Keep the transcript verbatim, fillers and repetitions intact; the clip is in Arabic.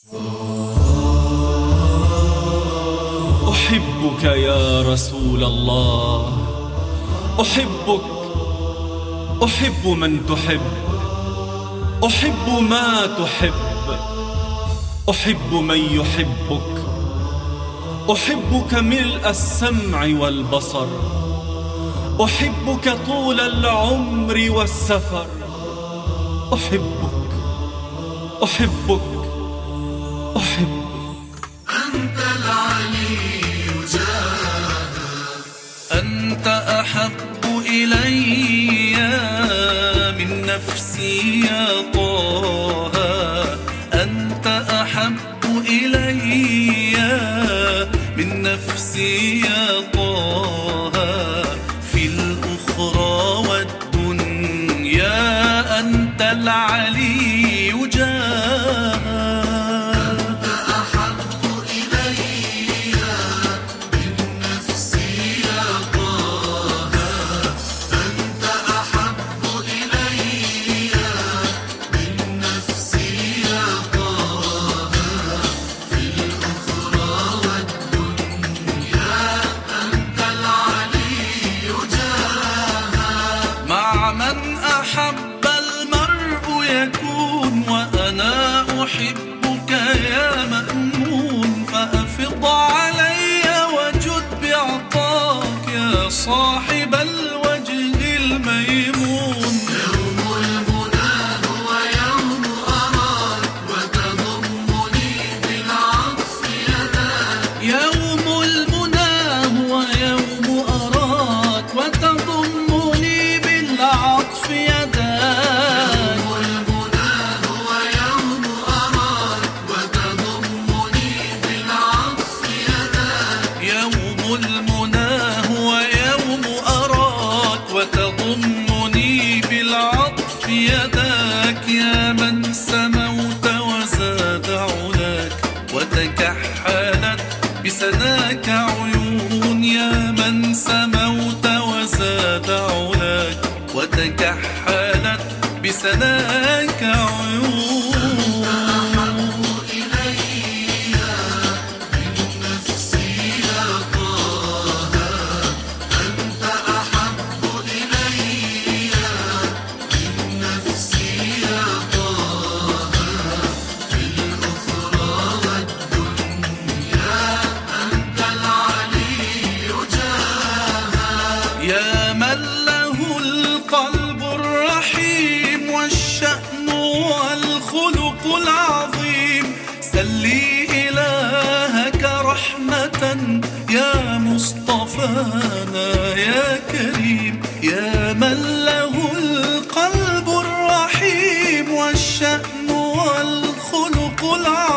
أحبك يا رسول الله، أحبك، أحب من تحب، أحب ما تحب، أحب من يحبك، أحبك ملء السمع والبصر، أحبك طول العمر والسفر، أحبك، أحبك، أحبك. أنت العلي جاها، أنت أحب إلي من نفسي يا طه، أنت أحب إلي من نفسي يا طه، في الأخرى والدنيا أنت العلي جاها. من أحب المرء يكون، وأنا أحبك يا مأمون، فأفض علي وجد بعطاك يا صاحب الوجه الميمون. يوم المنى هو يوم أراك وتضمني بالعطف يداك، يوم المنى هو يوم أراك وتضمني بالعطف يداك، يوم المنى هو يوم أراك وتضمني بالعطف يداك، يوم المنى هو يوم أراك وتضمني بالعطف يداك، يا من سموت وزاد علاك وتكحلت بسناك عيون، يا من سموت وزاد علاك وتكحلت بسناك عيون. يا من له القلب الرحيم والشأن والخلق العظيم، سلي إلهك رحمة يا مصطفانا يا كريم، يا من له القلب الرحيم والشأن والخلق العظيم.